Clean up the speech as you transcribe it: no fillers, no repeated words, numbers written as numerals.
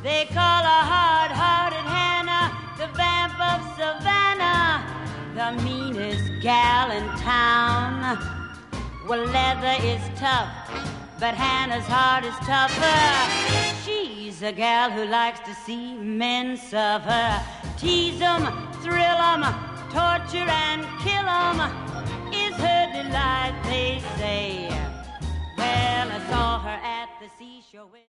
They call her hard-hearted Hannah, the vamp of Savannah, the meanest gal in town. Well, leather is tough, but Hannah's heart is tougher. She's a gal who likes to see men suffer. Tease 'em, thrill 'em, torture and kill 'em is her delight, they say. Well, I saw her at the seashore.